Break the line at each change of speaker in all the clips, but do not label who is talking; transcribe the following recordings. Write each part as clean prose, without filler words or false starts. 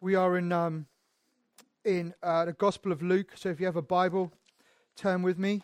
We are in the Gospel of Luke. So if you have a Bible, turn with me.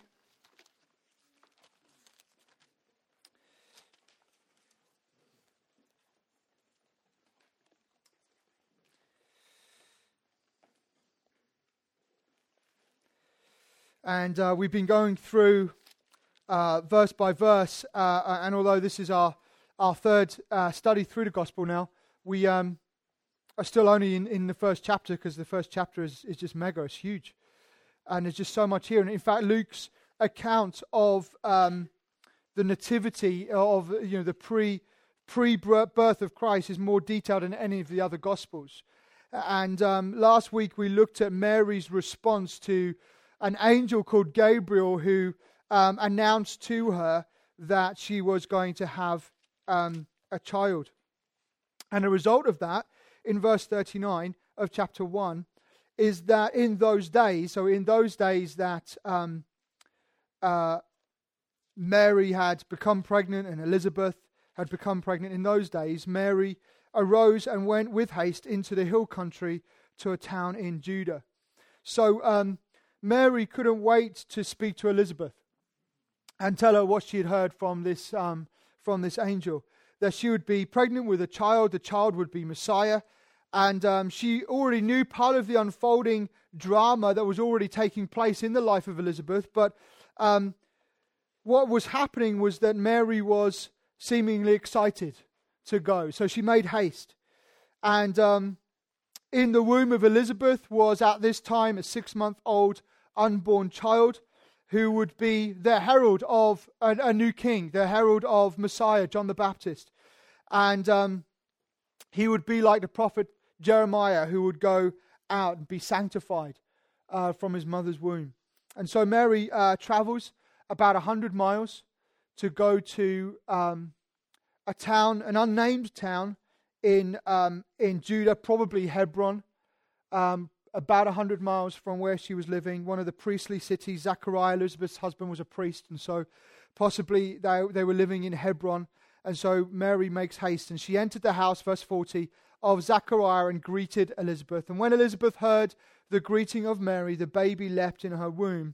And we've been going through verse by verse, and although this is our third study through the Gospel now, we are still only in the first chapter, because the first chapter is just mega, it's huge. And there's just so much here. And in fact, Luke's account of the nativity, of the pre-birth of Christ, is more detailed than any of the other Gospels. And last week we looked at Mary's response to an angel called Gabriel, who announced to her that she was going to have a child. And the result of that, in verse 39 of chapter 1, is that in those days that Mary had become pregnant and Elizabeth had become pregnant, in those days Mary arose and went with haste into the hill country to a town in Judah. So Mary couldn't wait to speak to Elizabeth and tell her what she had heard from this angel, that she would be pregnant with a child, the child would be Messiah, and she already knew part of the unfolding drama that was already taking place in the life of Elizabeth, but what was happening was that Mary was seemingly excited to go, so she made haste. And in the womb of Elizabeth was at this time a 6-month-old unborn child, who would be the herald of a new king, the herald of Messiah, John the Baptist. And he would be like the prophet Jeremiah, who would go out and be sanctified from his mother's womb. And so Mary travels about 100 miles to go to a town, an unnamed town in Judah, probably Hebron, about 100 miles from where she was living, one of the priestly cities. Zachariah, Elizabeth's husband, was a priest, and so possibly they were living in Hebron. And so Mary makes haste, and she entered the house, verse 40, of Zachariah and greeted Elizabeth. And when Elizabeth heard the greeting of Mary, the baby leapt in her womb.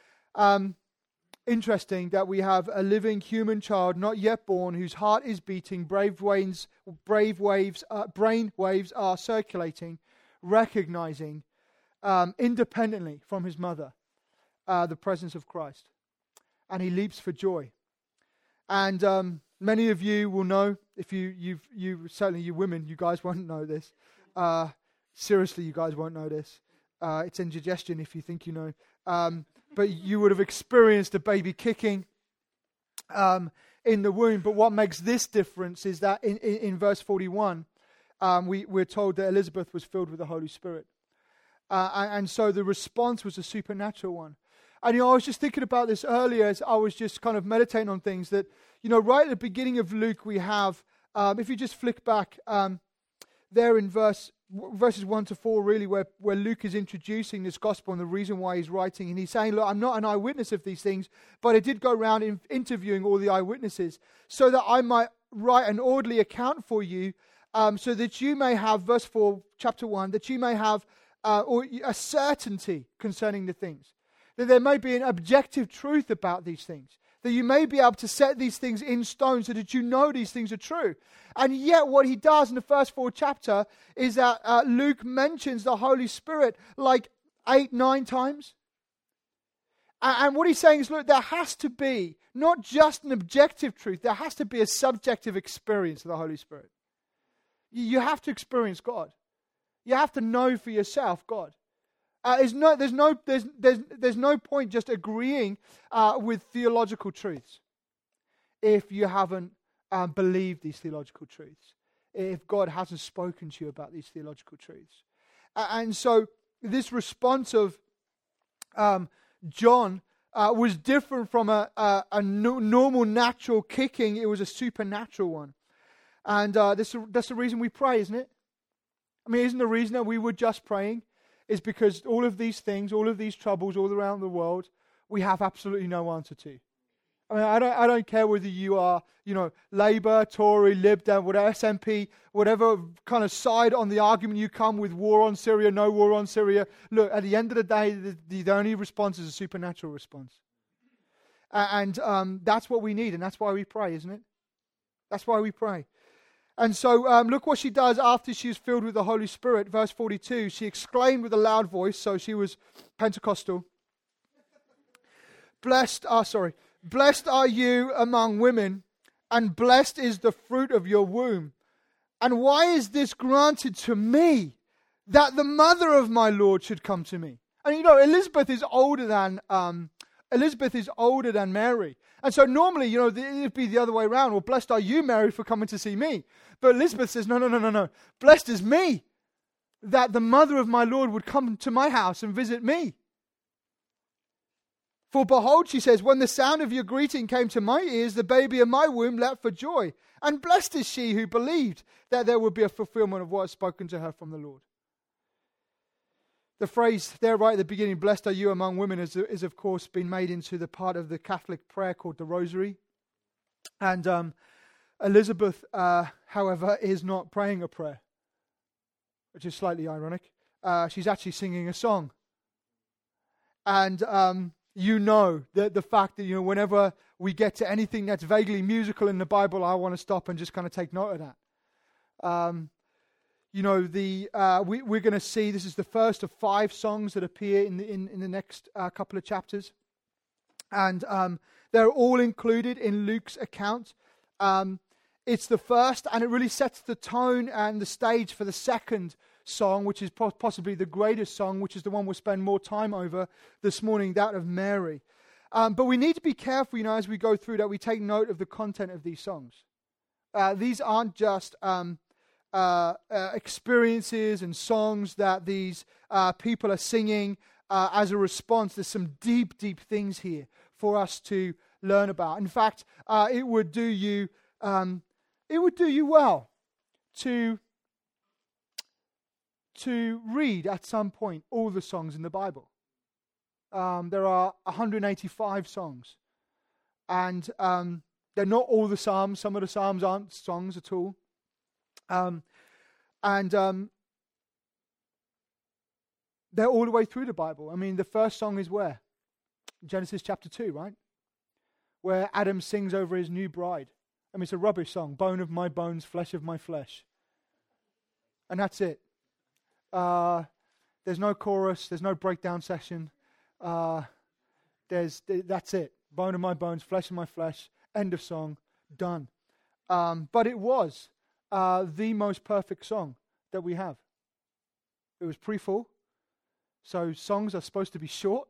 Interesting that we have a living human child, not yet born, whose heart is beating, brain waves are circulating, recognizing independently from his mother the presence of Christ, and he leaps for joy. And many of you will know, if you certainly you women, you guys won't know this. Seriously, you guys won't know this. It's indigestion if you think you know. But you would have experienced a baby kicking in the womb. But what makes this difference is that in verse 41, we're told that Elizabeth was filled with the Holy Spirit. And so the response was a supernatural one. And I was just thinking about this earlier as I was just kind of meditating on things that, right at the beginning of Luke we have, if you just flick back there in verses 1 to 4, really, where Luke is introducing this gospel and the reason why he's writing. And he's saying, look, I'm not an eyewitness of these things, but I did go around interviewing all the eyewitnesses so that I might write an orderly account for you, so that you may have, verse 4, chapter 1, that you may have a certainty concerning the things. That there may be an objective truth about these things. That you may be able to set these things in stone so that you know these things are true. And yet what he does in the first 4 chapters is that Luke mentions the Holy Spirit like 8-9 times. And what he's saying is, look, there has to be not just an objective truth, there has to be a subjective experience of the Holy Spirit. You have to experience God. You have to know for yourself God. There's no point just agreeing with theological truths if you haven't believed these theological truths, if God hasn't spoken to you about these theological truths. And so this response of John was different from a normal natural kicking. It was a supernatural one. And that's the reason we pray, isn't it? I mean, isn't the reason that we were just praying is because all of these things, all of these troubles all around the world, we have absolutely no answer to. I mean, I don't care whether you are, Labour, Tory, Lib Dem, whatever, SNP, whatever kind of side on the argument you come with, war on Syria, no war on Syria. Look, at the end of the day, the only response is a supernatural response. And that's what we need, and that's why we pray, isn't it? That's why we pray. And so look what she does after she is filled with the Holy Spirit. Verse 42, she exclaimed with a loud voice, so she was Pentecostal. Blessed are you among women, and blessed is the fruit of your womb. And why is this granted to me, that the mother of my Lord should come to me? And Elizabeth is older than Mary. And so normally, it'd be the other way around. Well, blessed are you, Mary, for coming to see me. But Elizabeth says, no. Blessed is me, that the mother of my Lord would come to my house and visit me. For behold, she says, when the sound of your greeting came to my ears, the baby in my womb leapt for joy. And blessed is she who believed that there would be a fulfillment of what was spoken to her from the Lord. The phrase there right at the beginning, blessed are you among women, is of course been made into the part of the Catholic prayer called the Rosary. And Elizabeth, however, is not praying a prayer, which is slightly ironic. She's actually singing a song. And the fact that, whenever we get to anything that's vaguely musical in the Bible, I want to stop and just kind of take note of that. We're going to see this is the first of 5 songs that appear in the next couple of chapters, and they're all included in Luke's account. It's the first, and it really sets the tone and the stage for the second song, which is possibly the greatest song, which is the one we'll spend more time over this morning, that of Mary. But we need to be careful, as we go through that, we take note of the content of these songs. These aren't just experiences and songs that these people are singing as a response. There's some deep, deep things here for us to learn about. In fact, it would do you well to read at some point all the songs in the Bible. There are 185 songs, and they're not all the Psalms. Some of the Psalms aren't songs at all. They're all the way through the Bible. I mean, the first song is where? Genesis chapter 2, right? Where Adam sings over his new bride. I mean, it's a rubbish song. Bone of my bones, flesh of my flesh. And that's it. There's no chorus. There's no breakdown session. That's it. Bone of my bones, flesh of my flesh. End of song. Done. But it was the most perfect song that we have. It was pre-full, so songs are supposed to be short.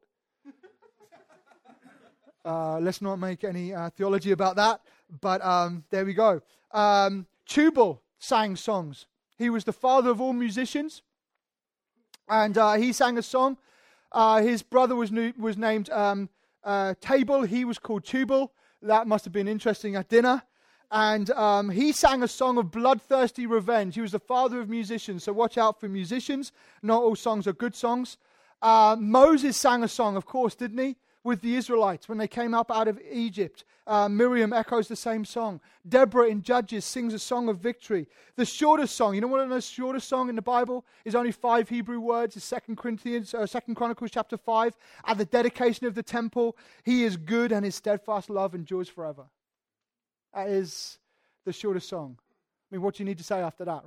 Let's not make any theology about that, but there we go. Tubal sang songs. He was the father of all musicians, and he sang a song. His brother was named Tabal. He was called Tubal. That must have been interesting at dinner. And he sang a song of bloodthirsty revenge. He was the father of musicians, so watch out for musicians. Not all songs are good songs. Moses sang a song, of course, didn't he? With the Israelites when they came up out of Egypt. Miriam echoes the same song. Deborah in Judges sings a song of victory. The shortest song, what the shortest song in the Bible is? Only 5 Hebrew words. It's 2 Chronicles chapter 5. At the dedication of the temple, he is good and his steadfast love endures forever. That is the shortest song. I mean, what do you need to say after that,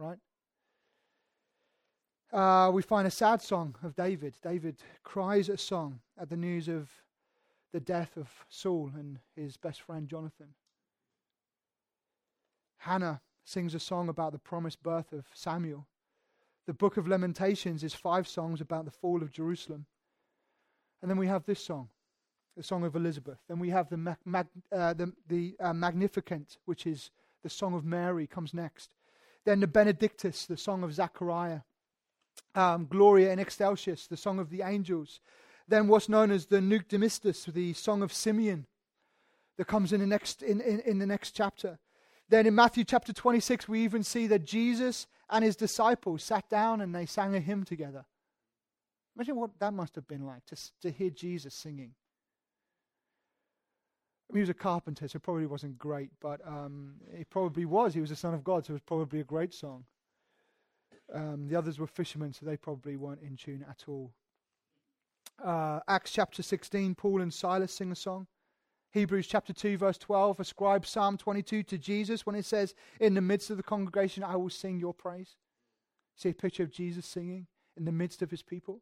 right? We find a sad song of David. David cries a song at the news of the death of Saul and his best friend Jonathan. Hannah sings a song about the promised birth of Samuel. The Book of Lamentations is 5 songs about the fall of Jerusalem. And then we have this song, the Song of Elizabeth. Then we have the Magnificat, which is the Song of Mary, comes next. Then the Benedictus, the Song of Zechariah. Gloria in Excelsis, the Song of the Angels. Then what's known as the Nunc Dimittis, the Song of Simeon, that comes in the next chapter. Then in Matthew chapter 26, we even see that Jesus and his disciples sat down and they sang a hymn together. Imagine what that must have been like, to hear Jesus singing. He was a carpenter, so it probably wasn't great, but it probably was. He was the Son of God, so it was probably a great song. The others were fishermen, so they probably weren't in tune at all. Acts chapter 16, Paul and Silas sing a song. Hebrews chapter 2, verse 12 ascribes Psalm 22 to Jesus when it says, in the midst of the congregation, I will sing your praise. See a picture of Jesus singing in the midst of his people.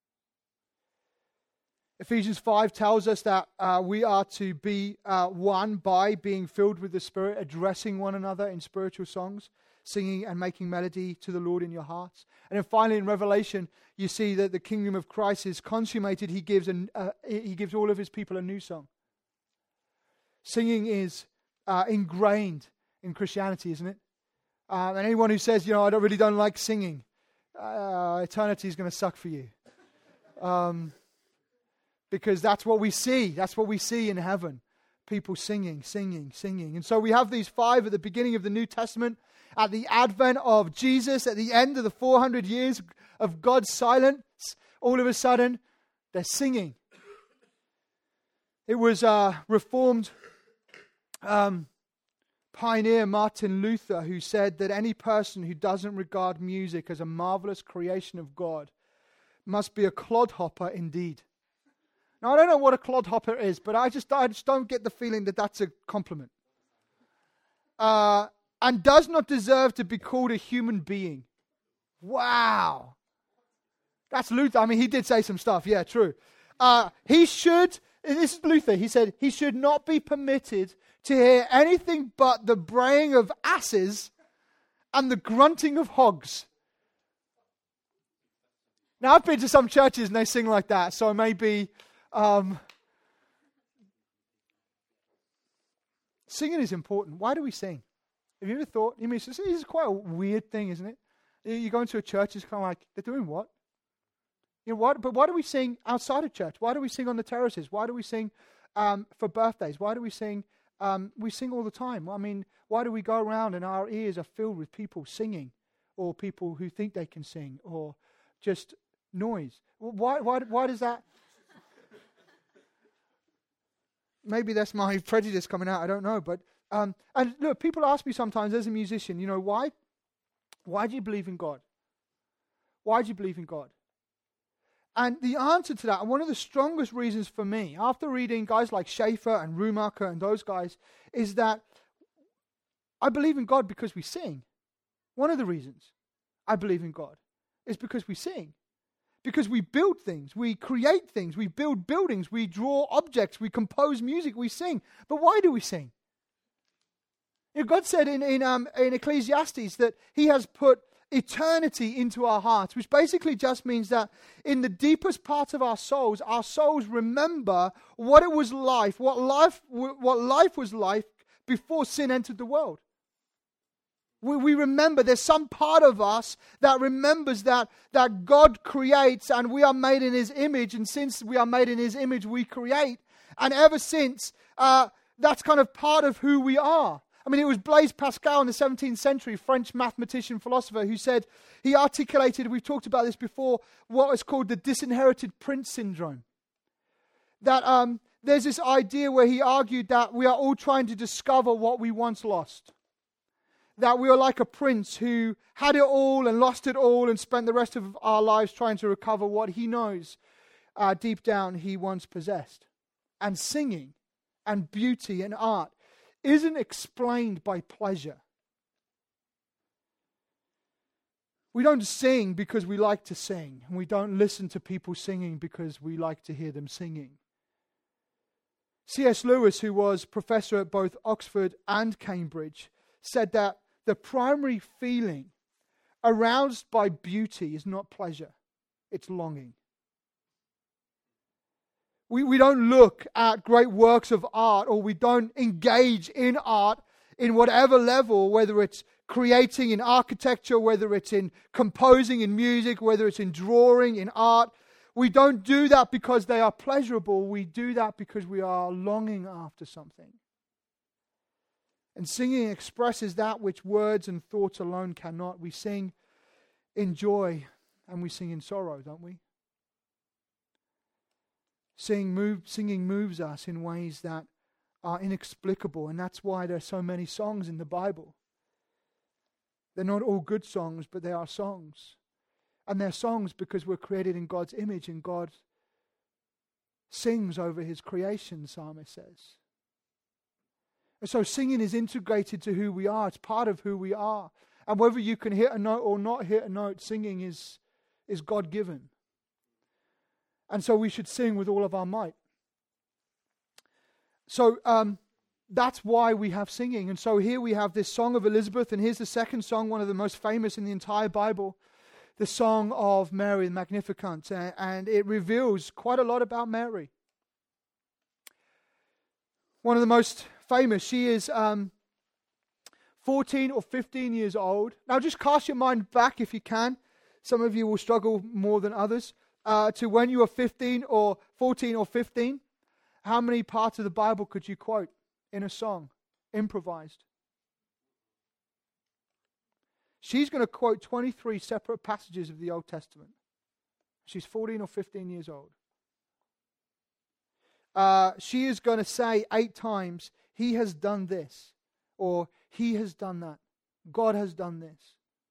Ephesians 5 tells us that we are to be one by being filled with the Spirit, addressing one another in spiritual songs, singing and making melody to the Lord in your hearts. And then finally in Revelation, you see that the kingdom of Christ is consummated. He gives all of his people a new song. Singing is ingrained in Christianity, isn't it? And anyone who says, I really don't like singing, eternity is going to suck for you. Because that's what we see. That's what we see in heaven. People singing, singing, singing. And so we have these 5 at the beginning of the New Testament, at the advent of Jesus, at the end of the 400 years of God's silence. All of a sudden, they're singing. It was Reformed pioneer Martin Luther who said that any person who doesn't regard music as a marvelous creation of God must be a clodhopper indeed. Now, I don't know what a clodhopper is, but I just don't get the feeling that that's a compliment. And does not deserve to be called a human being. Wow. That's Luther. I mean, he did say some stuff. Yeah, true. This is Luther. He said he should not be permitted to hear anything but the braying of asses and the grunting of hogs. Now, I've been to some churches and they sing like that, so maybe singing is important. Why do we sing? Have you ever thought? This is quite a weird thing, isn't it? You go into a church, it's kind of like, they're doing what? What? But why do we sing outside of church? Why do we sing on the terraces? Why do we sing for birthdays? Why do we sing? We sing all the time. I mean, why do we go around and our ears are filled with people singing, or people who think they can sing, or just noise? Why does that? Maybe that's my prejudice coming out. I don't know. But and look, people ask me sometimes as a musician, why? Why do you believe in God? Why do you believe in God? And the answer to that, and one of the strongest reasons for me, after reading guys like Schaeffer and Rumacher and those guys, is that I believe in God because we sing. One of the reasons I believe in God is because we sing. Because we build things, we create things, we build buildings, we draw objects, we compose music, we sing. But why do we sing? God said in Ecclesiastes that He has put eternity into our hearts, which basically just means that in the deepest part of our souls remember what it was like, what life was like before sin entered the world. We remember, there's some part of us that remembers that God creates and we are made in His image, and since we are made in His image, we create. And ever since, that's kind of part of who we are. I mean, it was Blaise Pascal in the 17th century, French mathematician, philosopher, who said, he articulated, we've talked about this before, what is called the disinherited prince syndrome. That there's this idea where he argued that we are all trying to discover what we once lost. That we are like a prince who had it all and lost it all and spent the rest of our lives trying to recover what he knows deep down he once possessed. And singing and beauty and art isn't explained by pleasure. We don't sing because we like to sing, and we don't listen to people singing because we like to hear them singing. C.S. Lewis, who was professor at both Oxford and Cambridge, said that the primary feeling aroused by beauty is not pleasure, it's longing. We don't look at great works of art, or we don't engage in art in whatever level, whether it's creating in architecture, whether it's in composing in music, whether it's in drawing, in art. We don't do that because they are pleasurable. We do that because we are longing after something. And singing expresses that which words and thoughts alone cannot. We sing in joy and we sing in sorrow, don't we? Singing moves us in ways that are inexplicable, and that's why there are so many songs in the Bible. They're not all good songs, but they are songs. And they're songs because we're created in God's image, and God sings over his creation, the psalmist says. And so singing is integrated to who we are. It's part of who we are. And whether you can hit a note or not hit a note, singing is God-given. And so we should sing with all of our might. So that's why we have singing. And so here we have this Song of Elizabeth, and here's the second song, one of the most famous in the entire Bible, the Song of Mary the Magnificat. And it reveals quite a lot about Mary. One of the most famous. She is 14 or 15 years old. Now just cast your mind back if you can. Some of you will struggle more than others. To when you were 15 or 14 or 15. How many parts of the Bible could you quote in a song, improvised? She's going to quote 23 separate passages of the Old Testament. She's 14 or 15 years old. She is going to say 8 times, he has done this, or he has done that. God has done this.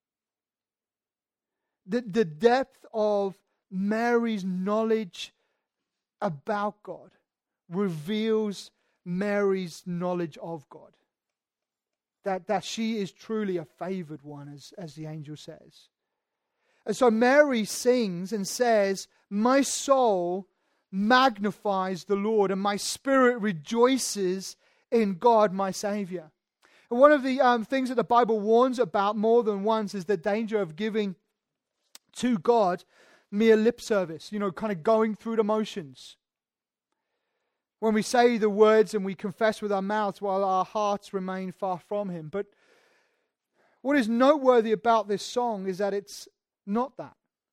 The depth of Mary's knowledge about God reveals Mary's knowledge of God. That she is truly a favored one, as the angel says. And so Mary sings and says, my soul magnifies the Lord, and my spirit rejoices in God my Savior. And one of the things that the Bible warns about more than once is the danger of giving to God mere lip service, kind of going through the motions. When we say the words and we confess with our mouths while our hearts remain far from Him. But what is noteworthy about this song is that it's not that.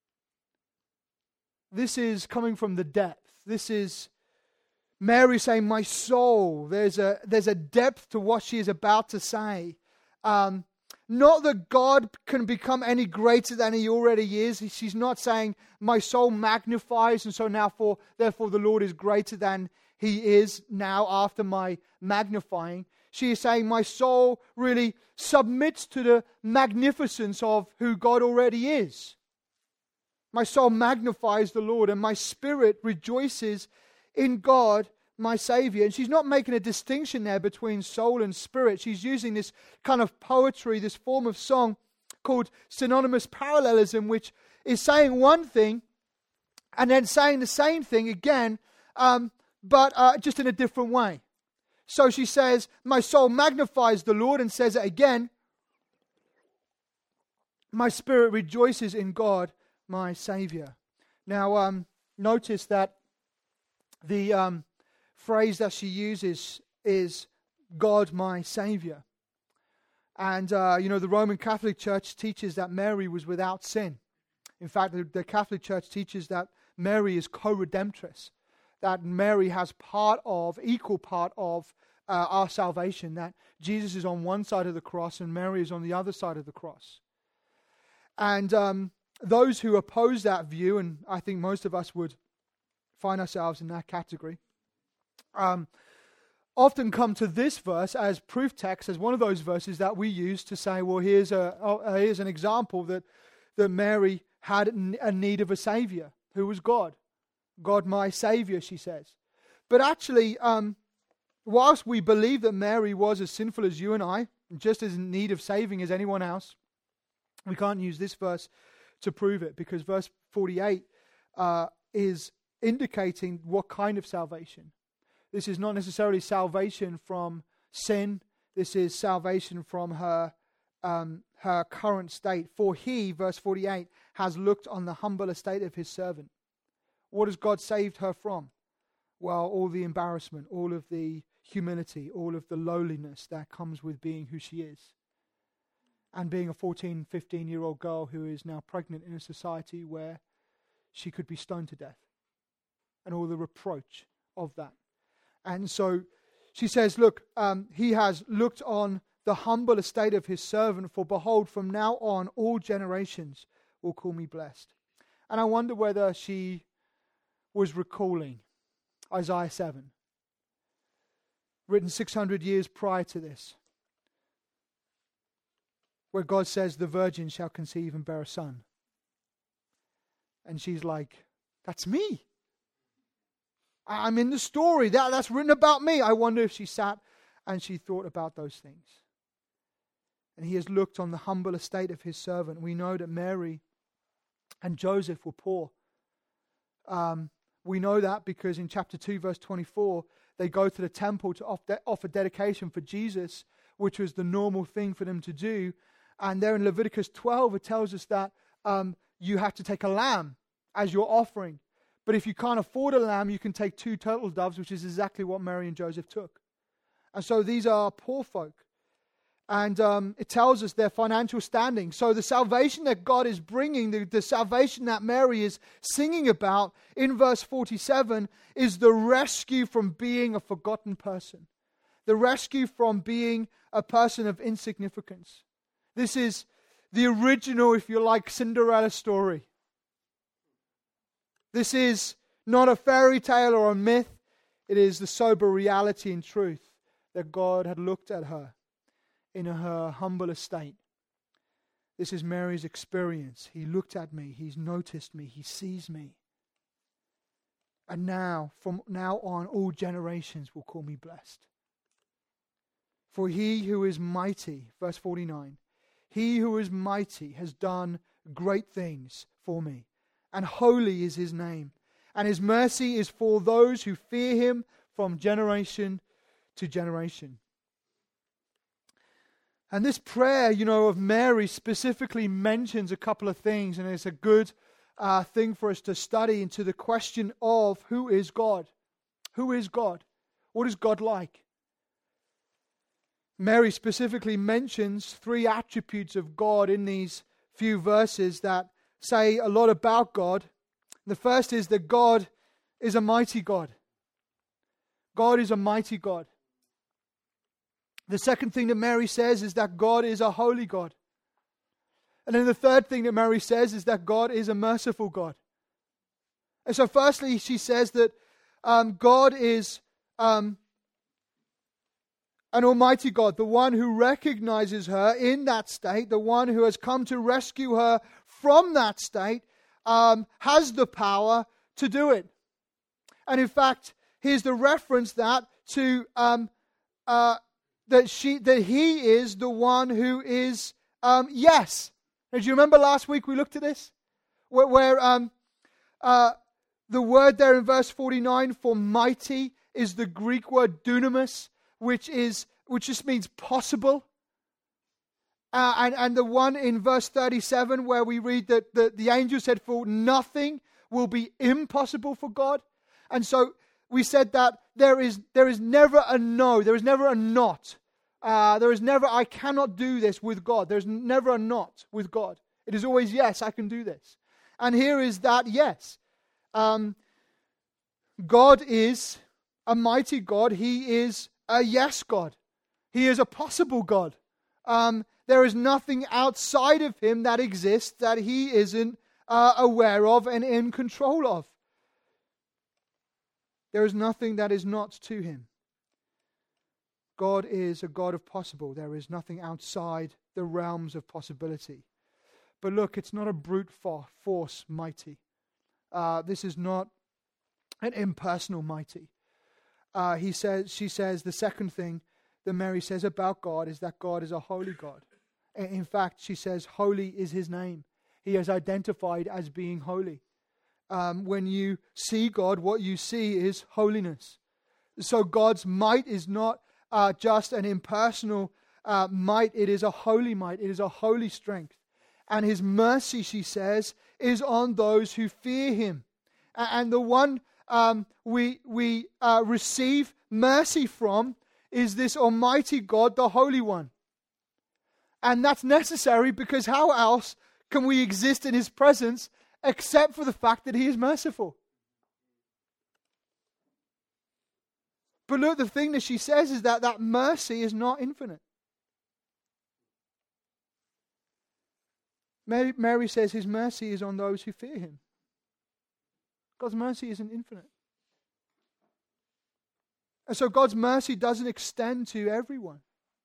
This is coming from the depth. This is Mary saying, my soul. There's a depth to what she is about to say. Not that God can become any greater than He already is. She's not saying, my soul magnifies, and so therefore the Lord is greater than He is now after my magnifying. She is saying, my soul really submits to the magnificence of who God already is. My soul magnifies the Lord, and my spirit rejoices in God, my Savior. And she's not making a distinction there between soul and spirit. She's using this kind of poetry, this form of song called synonymous parallelism, which is saying one thing and then saying the same thing again, but just in a different way. So she says, my soul magnifies the Lord, and says it again, my spirit rejoices in God, my Savior. Now, notice that the phrase that she uses is God, my Savior. And, the Roman Catholic Church teaches that Mary was without sin. In fact, the Catholic Church teaches that Mary is co-redemptress, that Mary has equal part of our salvation, that Jesus is on one side of the cross and Mary is on the other side of the cross. And those who oppose that view, and I think most of us would find ourselves in that category, often come to this verse as proof text, as one of those verses that we use to say, well, here's an example that Mary had a need of a Savior, who was God. God, my Savior, she says. But actually, whilst we believe that Mary was as sinful as you and I, just as in need of saving as anyone else, we can't use this verse to prove it, because verse 48 is indicating what kind of salvation. This is not necessarily salvation from sin. This is salvation from her current state. For He, verse 48, has looked on the humble estate of His servant. What has God saved her from? Well, all the embarrassment, all of the humility, all of the lowliness that comes with being who she is. And being a 14, 15-year-old girl who is now pregnant in a society where she could be stoned to death. And all the reproach of that. And so she says, look, He has looked on the humble estate of His servant, for behold, from now on all generations will call me blessed. And I wonder whether she was recalling Isaiah 7. written 600 years prior to this, where God says the virgin shall conceive and bear a son. And she's like, that's me. I'm in the story. That's written about me. I wonder if she sat and she thought about those things. And he has looked on the humble estate of his servant. We know that Mary and Joseph were poor. We know that because in chapter 2, verse 24, they go to the temple to offer dedication for Jesus, which was the normal thing for them to do. And there in Leviticus 12, it tells us that you have to take a lamb as your offering. But if you can't afford a lamb, you can take 2 turtle doves, which is exactly what Mary and Joseph took. And so these are poor folk. And it tells us their financial standing. So the salvation that God is bringing, the salvation that Mary is singing about in verse 47 is the rescue from being a forgotten person. The rescue from being a person of insignificance. This is the original, if you like, Cinderella story. This is not a fairy tale or a myth. It is the sober reality and truth that God had looked at her in her humble estate. This is Mary's experience. He looked at me. He's noticed me. He sees me. And now, from now on, all generations will call me blessed. For he who is mighty, verse 49, he who is mighty has done great things for me, and holy is his name, and his mercy is for those who fear him from generation to generation. And this prayer, of Mary specifically mentions a couple of things, and it's a good thing for us to study into the question of who is God? Who is God? What is God like? Mary specifically mentions 3 attributes of God in these few verses that say a lot about God. The first is that God is a mighty God. God is a mighty God. The second thing that Mary says is that God is a holy God. And then the third thing that Mary says is that God is a merciful God. And so firstly, she says that God is an almighty God, the one who recognizes her in that state, the one who has come to rescue her from that state, has the power to do it. And in fact, here's the reference that he is the one who is yes. And do you remember last week we looked at this? Where the word there in verse 49 for mighty is the Greek word dunamis, which just means possible. And the one in verse 37 where we read that the angel said, for nothing will be impossible for God. And so we said that there is never a no, there is never a not. There is never, I cannot do this with God. There's never a not with God. It is always, yes, I can do this. And here is that yes. God is a mighty God. He is a yes God. He is a possible God. There is nothing outside of him that exists that he isn't aware of and in control of. There is nothing that is not to him. God is a God of possible. There is nothing outside the realms of possibility. But look, it's not a brute force mighty. This is not an impersonal mighty. She says the second thing that Mary says about God is that God is a holy God. In fact, she says holy is his name. He is identified as being holy. When you see God, what you see is holiness. So God's might is not just an impersonal might. It is a holy might. It is a holy strength. And his mercy, she says, is on those who fear him. And the one we receive mercy from is this Almighty God, the Holy One. And that's necessary because how else can we exist in his presence except for the fact that he is merciful? But look, the thing that she says is that mercy is not infinite. Mary says his mercy is on those who fear him. God's mercy isn't infinite. And so God's mercy doesn't extend to everyone.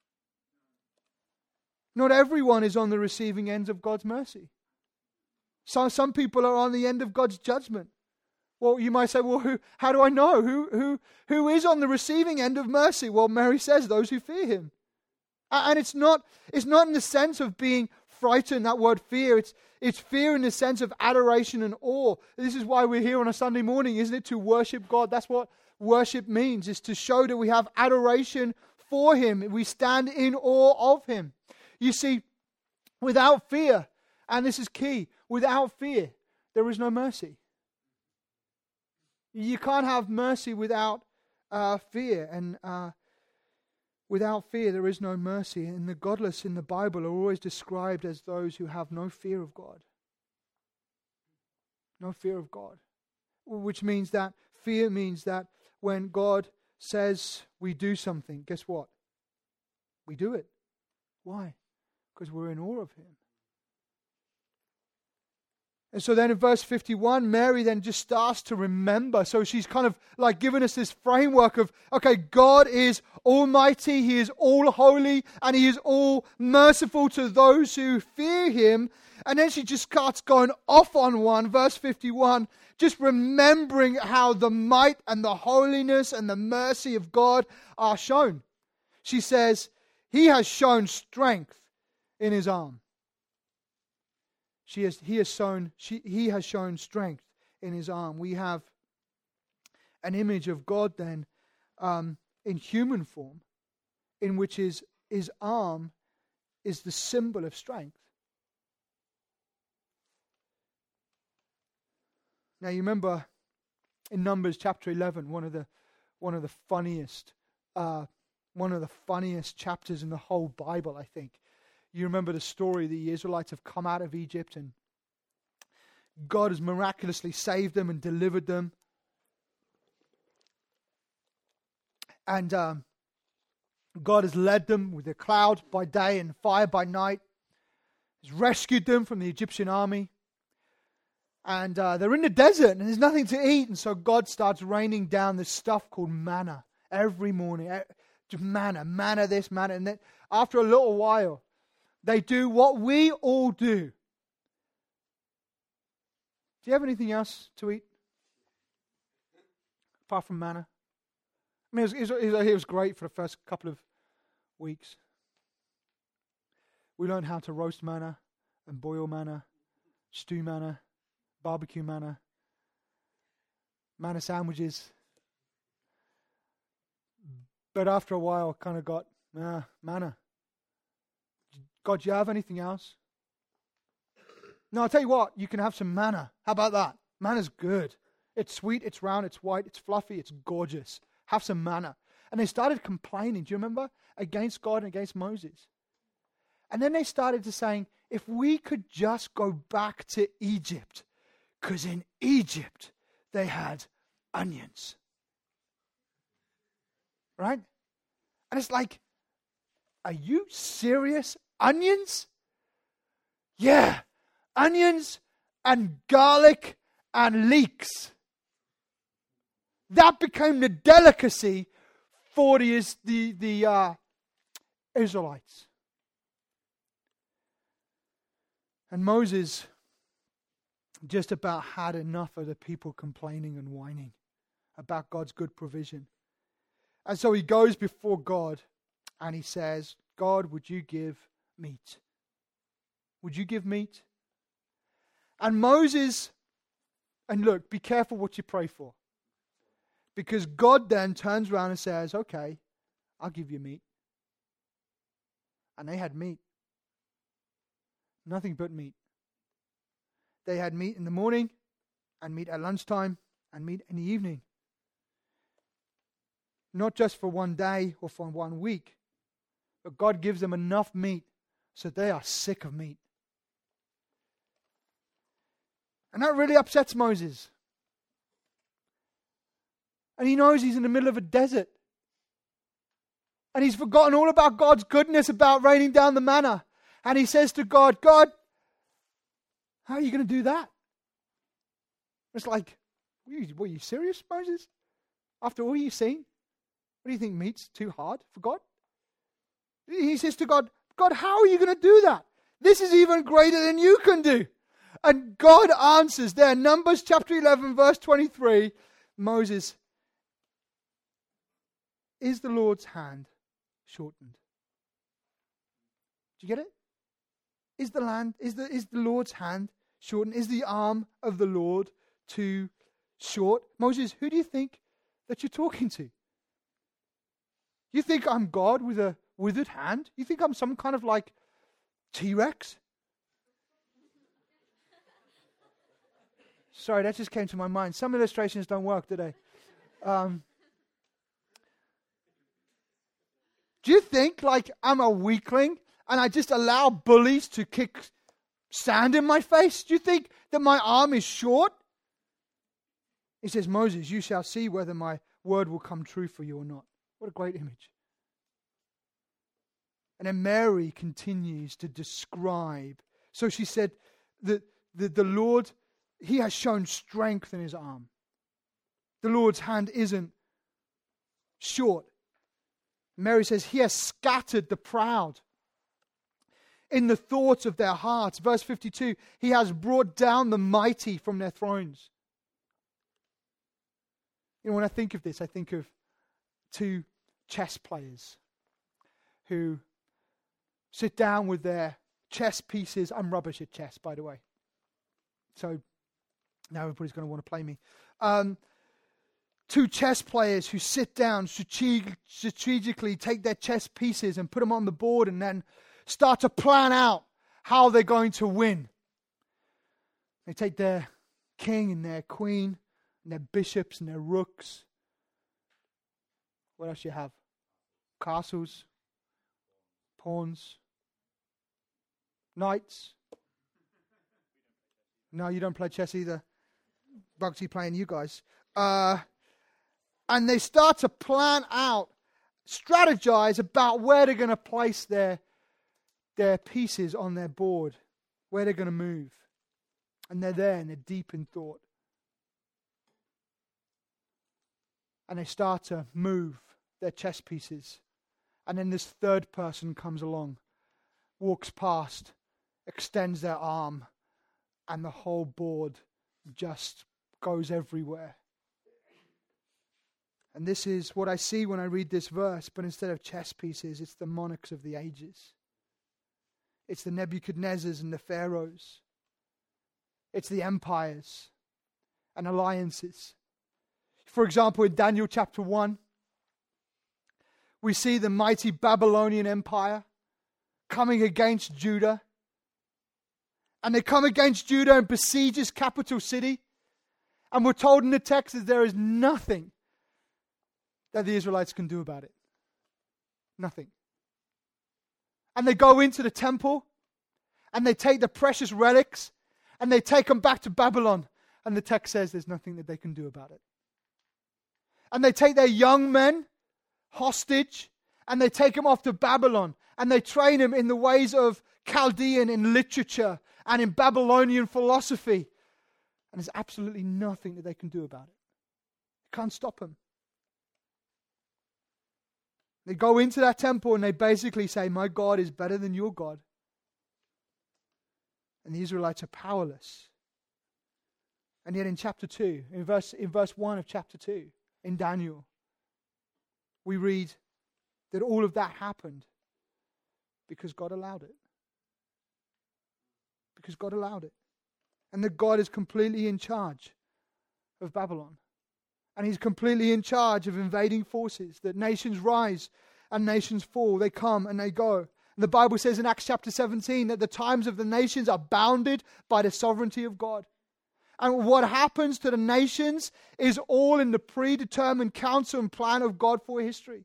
Not everyone is on the receiving end of God's mercy. So some people are on the end of God's judgment. Well, you might say, well, how do I know? Who is on the receiving end of mercy? Well, Mary says, those who fear him. And it's not in the sense of being frightened, that word fear. It's fear in the sense of adoration and awe. This is why we're here on a Sunday morning, isn't it? To worship God. That's what worship means, is to show that we have adoration for him. We stand in awe of him. You see, without fear, and this is key, without fear, there is no mercy. You can't have mercy without fear, and without fear there is no mercy. And the godless in the Bible are always described as those who have no fear of God. No fear of God. Which means that fear means that when God says we do something, guess what? We do it. Why? Because we're in awe of him. And so then in verse 51, Mary then just starts to remember. So she's kind of like given us this framework of, okay, God is almighty, he is all holy, and he is all merciful to those who fear him. And then she just starts going off on one, verse 51, just remembering how the might and the holiness and the mercy of God are shown. She says, he has shown strength in his arm. He has shown strength in his arm. We have an image of God then in human form, in which his arm is the symbol of strength. Now you remember in Numbers chapter 11, one of the funniest chapters in the whole Bible, I think. You remember the story, the Israelites have come out of Egypt and God has miraculously saved them and delivered them. And God has led them with a cloud by day and fire by night. He's rescued them from the Egyptian army. And they're in the desert and there's nothing to eat. And so God starts raining down this stuff called manna every morning. Just manna this, manna. And then after a little while, they do what we all do. Do you have anything else to eat? Apart from manna? I mean, it was great for the first couple of weeks. We learned how to roast manna and boil manna, stew manna, barbecue manna, manna sandwiches. But after a while, kind of got, manna. God, do you have anything else? No, I'll tell you what, you can have some manna. How about that? Manna's good. It's sweet, it's round, it's white, it's fluffy, it's gorgeous. Have some manna. And they started complaining, do you remember? Against God and against Moses. And then they started to saying, if we could just go back to Egypt, because in Egypt they had onions. Right? And it's like, are you serious? Onions? Yeah, onions and garlic and leeks. That became the delicacy for the Israelites. And Moses just about had enough of the people complaining and whining about God's good provision. And so he goes before God and he says, God, would you give meat? Would you give meat? And Moses, and look, be careful what you pray for. Because God then turns around and says, okay, I'll give you meat. And they had meat. Nothing but meat. They had meat in the morning, and meat at lunchtime, and meat in the evening. Not just for one day or for 1 week, but God gives them enough meat so they are sick of meat. And that really upsets Moses. And he knows he's in the middle of a desert. And he's forgotten all about God's goodness, about raining down the manna. And he says to God, God, how are you going to do that? It's like, were you serious, Moses? After all you've seen? What do you think, meat's too hard for God? He says to God, God, how are you going to do that? This is even greater than you can do. And God answers there, Numbers chapter 11, verse 23, Moses, is the Lord's hand shortened? Do you get it? Is the Lord's hand shortened? Is the arm of the Lord too short? Moses, who do you think that you're talking to? You think I'm God with a withered hand? You think I'm some kind of like T-Rex? Sorry, that just came to my mind. Some illustrations don't work, do they? Do you think like I'm a weakling and I just allow bullies to kick sand in my face? Do you think that my arm is short? He says, Moses, you shall see whether my word will come true for you or not. What a great image. And then Mary continues to describe. So she said that the Lord, he has shown strength in his arm. The Lord's hand isn't short. Mary says, he has scattered the proud in the thoughts of their hearts. Verse 52, he has brought down the mighty from their thrones. You know, when I think of this, I think of two chess players who sit down with their chess pieces. I'm rubbish at chess, by the way. So now everybody's going to want to play me. Two chess players who sit down, strategically take their chess pieces and put them on the board and then start to plan out how they're going to win. They take their king and their queen and their bishops and their rooks. What else do you have? Castles, pawns, knights. No, you don't play chess either. Bugsy playing you guys. And they start to plan out, strategize about where they're going to place their pieces on their board, where they're going to move. And they're there and they're deep in thought. And they start to move their chess pieces. And then this third person comes along, walks past, extends their arm, and the whole board just goes everywhere. And this is what I see when I read this verse, but instead of chess pieces, it's the monarchs of the ages. It's the Nebuchadnezzars and the pharaohs. It's the empires and alliances. For example, in Daniel chapter 1, we see the mighty Babylonian Empire coming against Judah. And they come against Judah and besiege his capital city. And we're told in the text that there is nothing that the Israelites can do about it. Nothing. And they go into the temple and they take the precious relics and they take them back to Babylon. And the text says there's nothing that they can do about it. And they take their young men hostage and they take them off to Babylon and they train them in the ways of Chaldean in literature and in Babylonian philosophy. And there's absolutely nothing that they can do about it. They can't stop them. They go into that temple and they basically say, my God is better than your God. And the Israelites are powerless. And yet in chapter 2, in verse 1 of chapter 2, in Daniel, we read that all of that happened because God allowed it. Because God allowed it. And that God is completely in charge of Babylon. And he's completely in charge of invading forces. That nations rise and nations fall. They come and they go. And the Bible says in Acts chapter 17 that the times of the nations are bounded by the sovereignty of God. And what happens to the nations is all in the predetermined counsel and plan of God for history.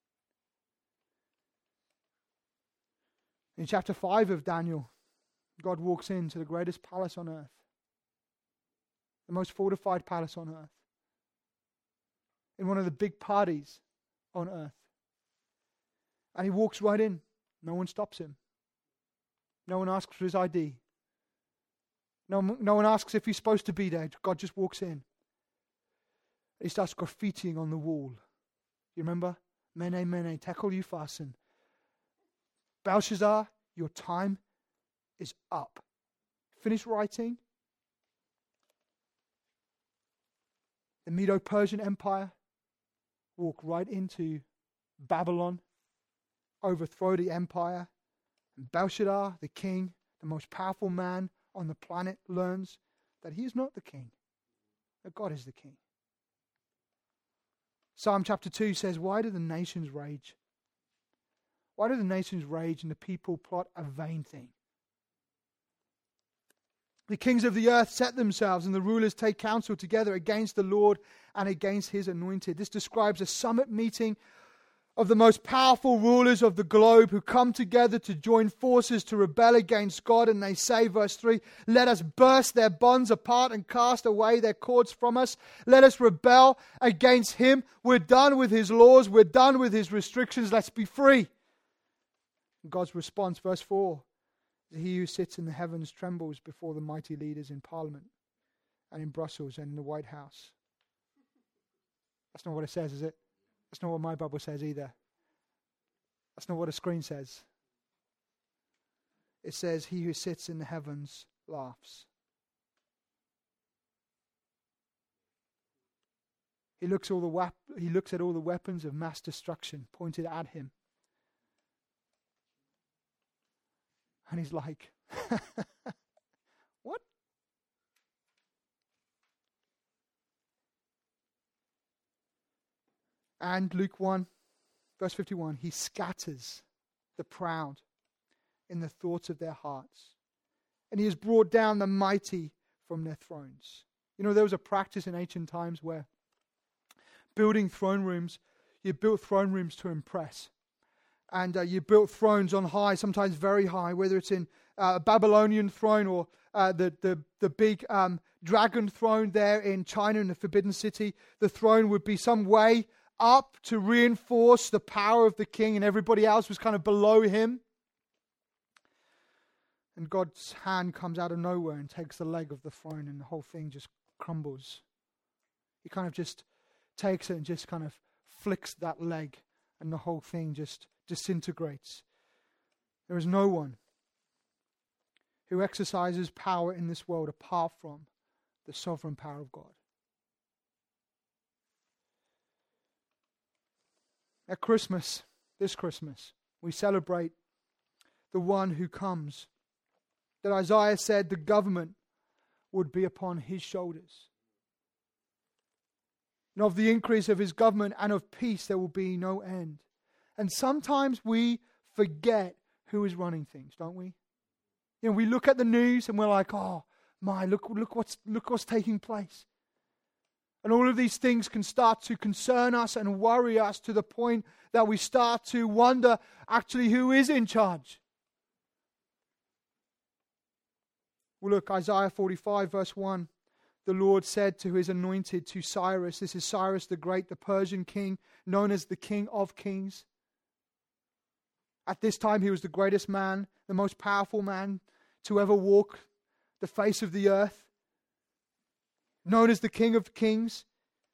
In chapter 5 of Daniel, God walks into the greatest palace on earth. The most fortified palace on earth. In one of the big parties on earth. And he walks right in. No one stops him. No one asks for his ID. No one asks if he's supposed to be there. God just walks in. He starts graffitiing on the wall. You remember? Mene, mene, tekel upharsin. Belshazzar, your time is up. Finish writing. The Medo-Persian Empire walk right into Babylon, overthrow the empire. And Belshazzar, the king, the most powerful man on the planet, learns that he is not the king, that God is the king. Psalm chapter 2 says, why do the nations rage? Why do the nations rage and the people plot a vain thing? The kings of the earth set themselves and the rulers take counsel together against the Lord and against his anointed. This describes a summit meeting of the most powerful rulers of the globe who come together to join forces to rebel against God. And they say, verse 3, let us burst their bonds apart and cast away their cords from us. Let us rebel against him. We're done with his laws. We're done with his restrictions. Let's be free. God's response, verse 4, he who sits in the heavens trembles before the mighty leaders in Parliament and in Brussels and in the White House. That's not what it says, is it? That's not what my Bible says either. That's not what a screen says. It says, he who sits in the heavens laughs. He looks at all the weapons of mass destruction pointed at him. And he's like, what? And Luke 1, verse 51, he scatters the proud in the thoughts of their hearts. And he has brought down the mighty from their thrones. You know, there was a practice in ancient times where building throne rooms, you built throne rooms to impress. And you built thrones on high, sometimes very high, whether it's in a Babylonian throne or the big dragon throne there in China in the Forbidden City. The throne would be some way up to reinforce the power of the king, and everybody else was kind of below him. And God's hand comes out of nowhere and takes the leg of the throne, and the whole thing just crumbles. He kind of just takes it and just kind of flicks that leg, and the whole thing just disintegrates. There is no one who exercises power in this world apart from the sovereign power of God. At Christmas, this Christmas, we celebrate the one who comes, that Isaiah said the government would be upon his shoulders. And of the increase of his government and of peace there will be no end. And sometimes we forget who is running things, don't we? You know, we look at the news and we're like, oh my, look what's taking place. And all of these things can start to concern us and worry us to the point that we start to wonder actually who is in charge. Well, look, Isaiah 45 verse 1. The Lord said to his anointed, to Cyrus, this is Cyrus the Great, the Persian king, known as the King of Kings. At this time, he was the greatest man, the most powerful man to ever walk the face of the earth, known as the King of Kings.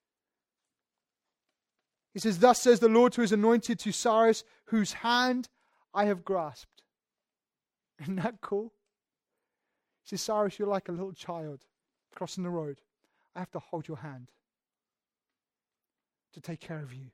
He says, thus says the Lord to his anointed, to Cyrus, whose hand I have grasped. Isn't that cool? He says, Cyrus, you're like a little child crossing the road. I have to hold your hand to take care of you.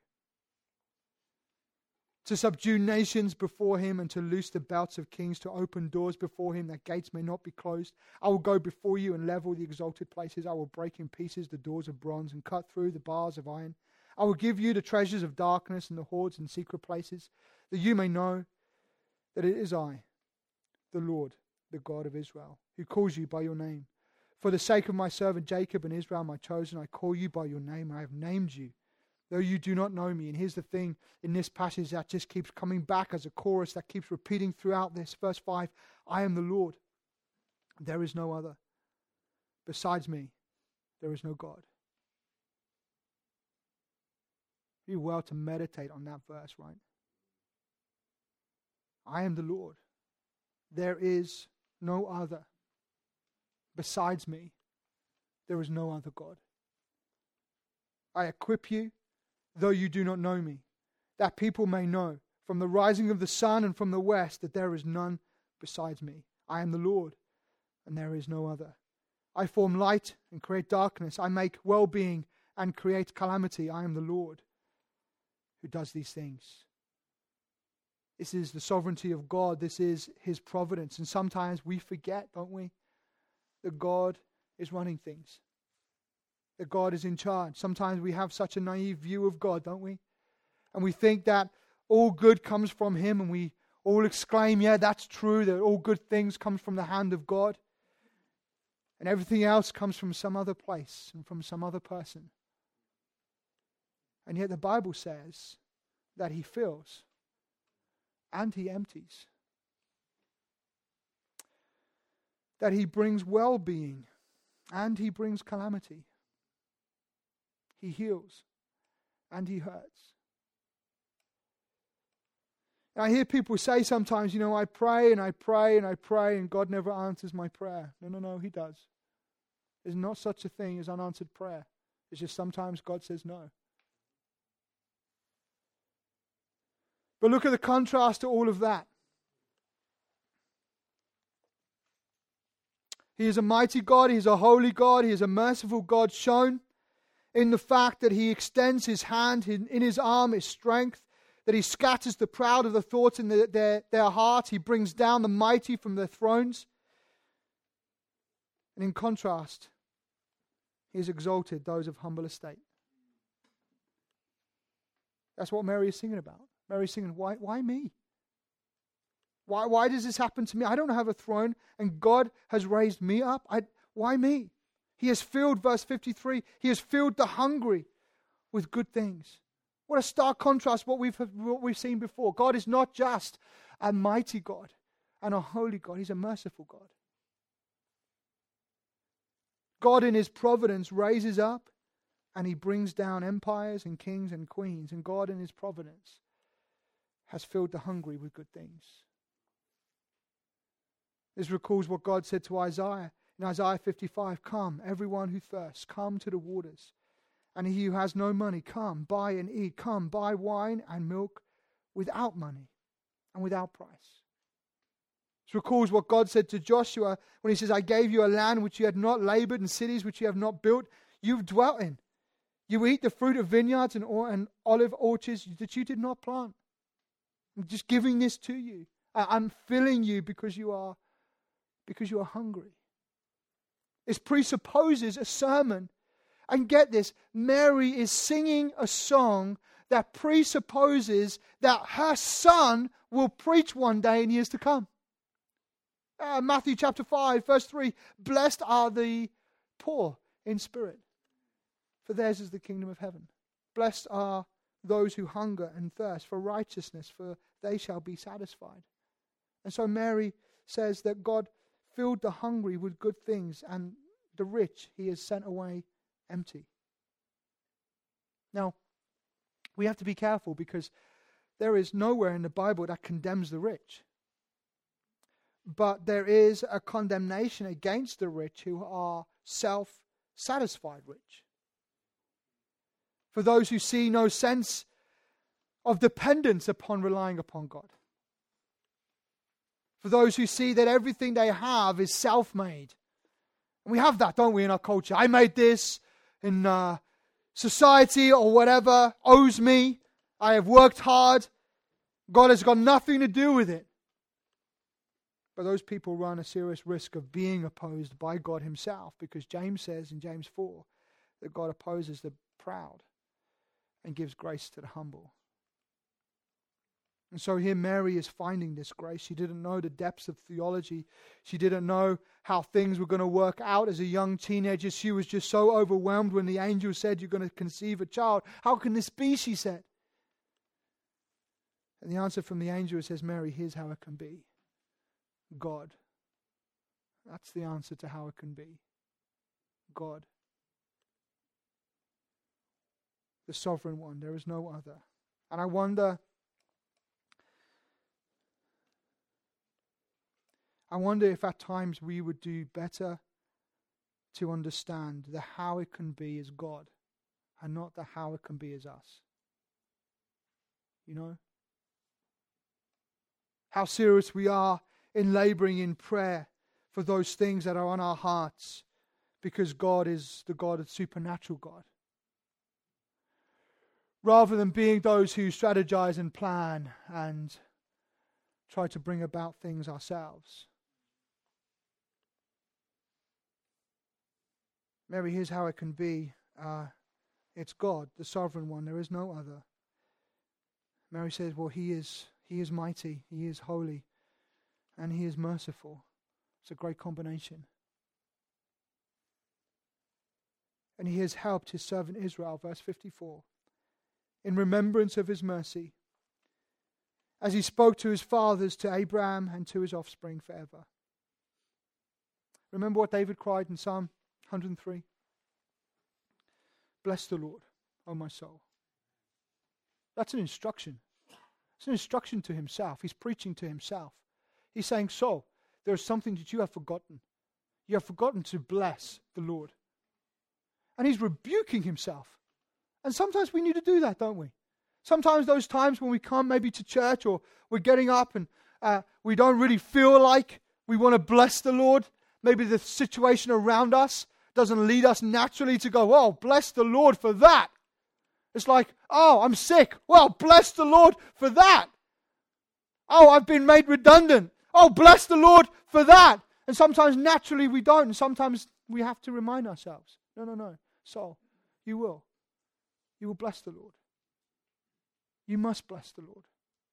To subdue nations before him and to loose the belts of kings, to open doors before him that gates may not be closed. I will go before you and level the exalted places. I will break in pieces the doors of bronze and cut through the bars of iron. I will give you the treasures of darkness and the hoards in secret places, that you may know that it is I, the Lord, the God of Israel, who calls you by your name. For the sake of my servant Jacob and Israel, my chosen, I call you by your name. I have named you, though you do not know me. And here's the thing in this passage that just keeps coming back as a chorus that keeps repeating throughout this. Verse 5, I am the Lord. There is no other. Besides me, there is no God. Be well to meditate on that verse, right? I am the Lord. There is no other. Besides me, there is no other God. I equip you, though you do not know me. that people may know from the rising of the sun and from the west that there is none besides me. I am the Lord, and there is no other. I form light and create darkness. I make well-being and create calamity. I am the Lord who does these things. This is the sovereignty of God. This is His providence. And sometimes we forget, don't we, that God is running things, that God is in charge. Sometimes we have such a naive view of God, don't we? And we think that all good comes from Him, and we all exclaim, yeah, that's true, that all good things come from the hand of God. And everything else comes from some other place and from some other person. And yet the Bible says that He fills and He empties. That He brings well-being and He brings calamity. He heals and He hurts. And I hear people say sometimes, I pray and I pray and I pray and God never answers my prayer. No, He does. There's not such a thing as unanswered prayer. It's just sometimes God says no. But look at the contrast to all of that. He is a mighty God. He is a holy God. He is a merciful God, shown in the fact that He extends His hand, in His arm is strength, that He scatters the proud of the thoughts in their heart. He brings down the mighty from their thrones. And in contrast, He has exalted those of humble estate. That's what Mary is singing about. Mary's singing, why me? Why does this happen to me? I don't have a throne, and God has raised me up. Why me? He has filled, verse 53, He has filled the hungry with good things. What a stark contrast what we've seen before. God is not just a mighty God and a holy God. He's a merciful God. God in His providence raises up and He brings down empires and kings and queens. And God in His providence has filled the hungry with good things. This recalls what God said to Isaiah in Isaiah 55. Come, everyone who thirsts, come to the waters. And he who has no money, come, buy and eat. Come, buy wine and milk without money and without price. This recalls what God said to Joshua when He says, I gave you a land which you had not labored, and cities which you have not built, you've dwelt in. You eat the fruit of vineyards and olive orchards that you did not plant. I'm just giving this to you. I'm filling you because you are hungry. This presupposes a sermon. And get this, Mary is singing a song that presupposes that her Son will preach one day in years to come. Matthew chapter 5, verse 3, blessed are the poor in spirit, for theirs is the kingdom of heaven. Blessed are those who hunger and thirst for righteousness, for they shall be satisfied. And so Mary says that God filled the hungry with good things, and the rich He has sent away empty. Now, we have to be careful because there is nowhere in the Bible that condemns the rich. But there is a condemnation against the rich who are self-satisfied rich. For those who see no sense of dependence upon relying upon God. For those who see that everything they have is self-made. And we have that, don't we, in our culture? I made this, in society or whatever owes me. I have worked hard. God has got nothing to do with it. But those people run a serious risk of being opposed by God Himself, because James says in James 4 that God opposes the proud and gives grace to the humble. And so here Mary is finding this grace. She didn't know the depths of theology. She didn't know how things were going to work out as a young teenager. She was just so overwhelmed when the angel said, you're going to conceive a child. How can this be, she said. And the answer from the angel says, Mary, here's how it can be. God. That's the answer to how it can be. God. The sovereign one. There is no other. And I wonder if at times we would do better to understand the how it can be as God and not the how it can be as us. you know. How serious we are in laboring in prayer for those things that are on our hearts, because God is the God, the supernatural God. Rather than being those who strategize and plan and try to bring about things ourselves. Mary, here's how it can be. It's God, the sovereign one. There is no other. Mary says, well, He is mighty, He is holy, and He is merciful. It's a great combination. And He has helped His servant Israel, verse 54, in remembrance of His mercy, as He spoke to His fathers, to Abraham, and to his offspring forever. Remember what David cried in Psalm 103? Bless the Lord, O my soul. That's an instruction. It's an instruction to himself. He's preaching to himself. He's saying, soul, there is something that you have forgotten. You have forgotten to bless the Lord. And he's rebuking himself. And sometimes we need to do that, don't we? Sometimes those times when we come maybe to church, or we're getting up and we don't really feel like we want to bless the Lord. Maybe the situation around us doesn't lead us naturally to go, oh, bless the Lord for that. It's like, oh, I'm sick. Well, bless the Lord for that. Oh, I've been made redundant. Oh, bless the Lord for that. And sometimes naturally we don't. And sometimes we have to remind ourselves, no. Soul, you will. You will bless the Lord. You must bless the Lord.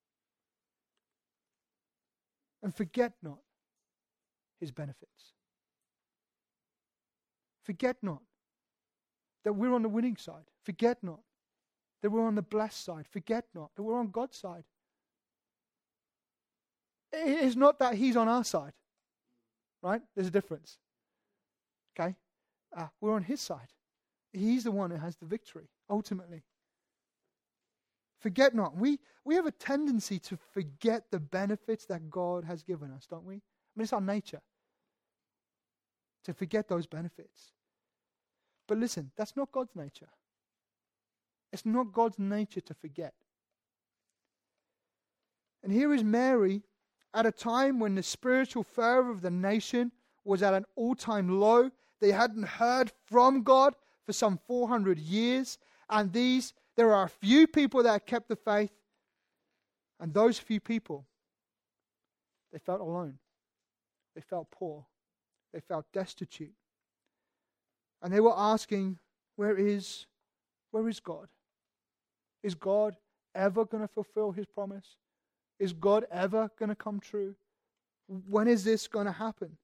And forget not His benefits. Forget not that we're on the winning side. Forget not that we're on the blessed side. Forget not that we're on God's side. It is not that He's on our side. Right? There's a difference. Okay? We're on His side. He's the one who has the victory, ultimately. Forget not. We have a tendency to forget the benefits that God has given us, don't we? I mean, it's our nature to forget those benefits. But listen, that's not God's nature. It's not God's nature to forget. And here is Mary at a time when the spiritual fervor of the nation was at an all-time low. They hadn't heard from God for some 400 years. And there are a few people that kept the faith. And those few people, they felt alone. They felt poor. They felt destitute. And they were asking, where is God? Is God ever going to fulfill His promise? Is God ever going to come true? When is this going to happen?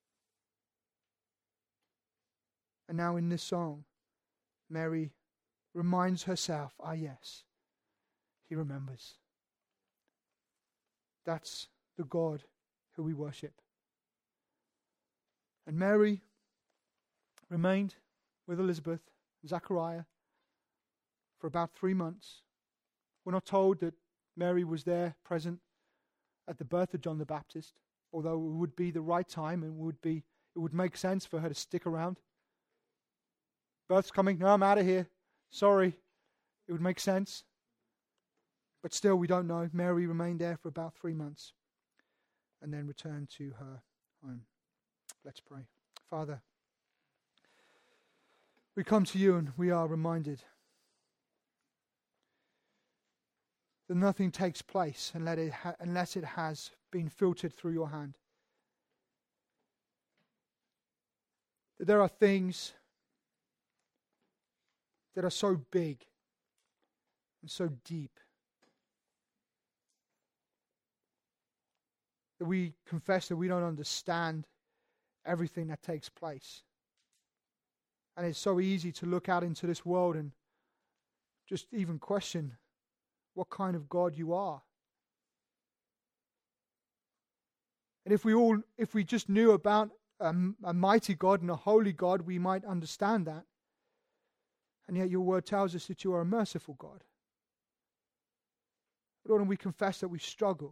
And now in this song, Mary reminds herself, yes, He remembers. That's the God who we worship. And Mary remained with Elizabeth and Zachariah for about 3 months. We're not told that Mary was there present at the birth of John the Baptist, although it would be the right time and it would make sense for her to stick around. Birth's coming. No, I'm out of here. Sorry. It would make sense. But still, we don't know. Mary remained there for about 3 months and then returned to her home. Let's pray. Father, we come to you and we are reminded that nothing takes place unless it has been filtered through your hand. That there are things that are so big and so deep that we confess that we don't understand everything that takes place. And it's so easy to look out into this world and just even question what kind of God you are. And if we just knew about a mighty God and a holy God, we might understand that. And yet your word tells us that you are a merciful God. Lord, and we confess that we struggle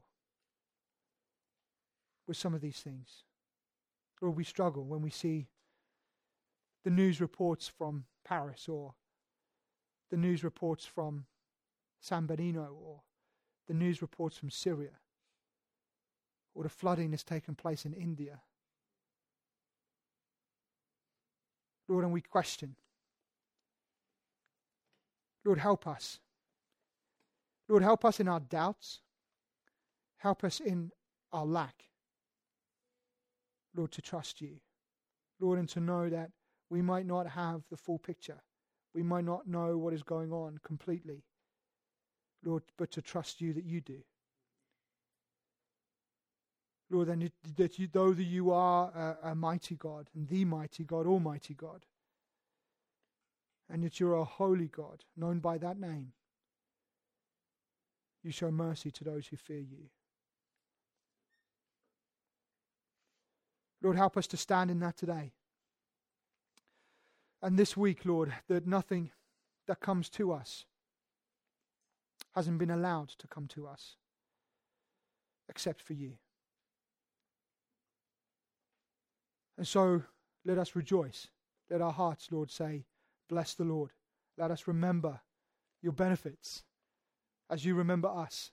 with some of these things. Lord, we struggle when we see the news reports from Paris or the news reports from San Bernardino or the news reports from Syria, or the flooding that's taken place in India. Lord, and we question. Lord, help us. Lord, help us in our doubts. Help us in our lack. Lord, to trust you. Lord, and to know that we might not have the full picture. We might not know what is going on completely. Lord, but to trust you that you do. Lord, and that you, though that you are a mighty God, and the mighty God, almighty God, and that you're a holy God, known by that name, you show mercy to those who fear you. Lord, help us to stand in that today. And this week, Lord, that nothing that comes to us hasn't been allowed to come to us except for you. And so let us rejoice. Let our hearts, Lord, say, bless the Lord. Let us remember your benefits as you remember us.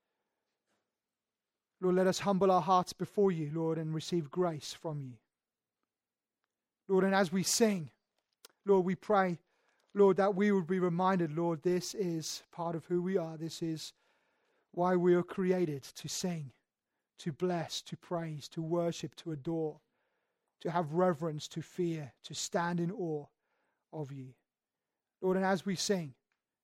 Lord, let us humble our hearts before you, Lord, and receive grace from you. Lord, and as we sing, Lord, we pray, Lord, that we would be reminded, Lord, this is part of who we are. This is why we are created, to sing, to bless, to praise, to worship, to adore, to have reverence, to fear, to stand in awe of you. Lord, and as we sing,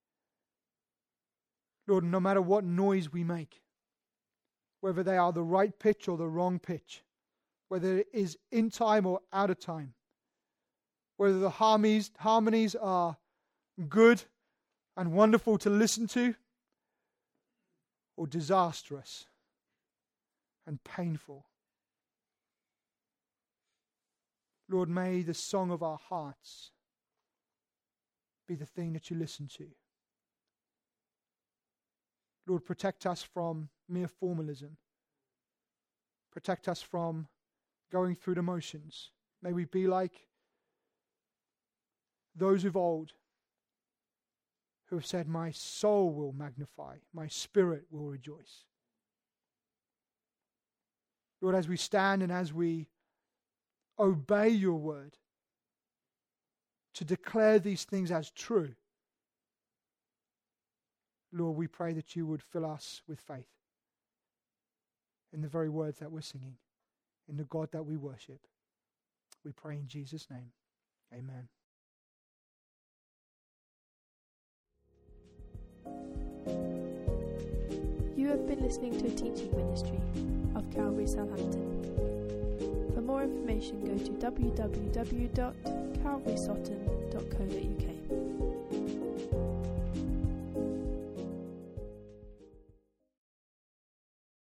Lord, no matter what noise we make, whether they are the right pitch or the wrong pitch, whether it is in time or out of time, whether the harmonies are good and wonderful to listen to, or disastrous and painful. Lord, may the song of our hearts be the thing that you listen to. Lord, protect us from mere formalism. Protect us from going through the motions. May we be like those of old who have said, my soul will magnify, my spirit will rejoice. Lord, as we stand and as we obey your word, to declare these things as true, Lord, we pray that you would fill us with faith in the very words that we're singing, in the God that we worship. We pray in Jesus' name. Amen.
You have been listening to a teaching ministry of Calvary Southampton. For more information, go to www.calvarysutton.co.uk.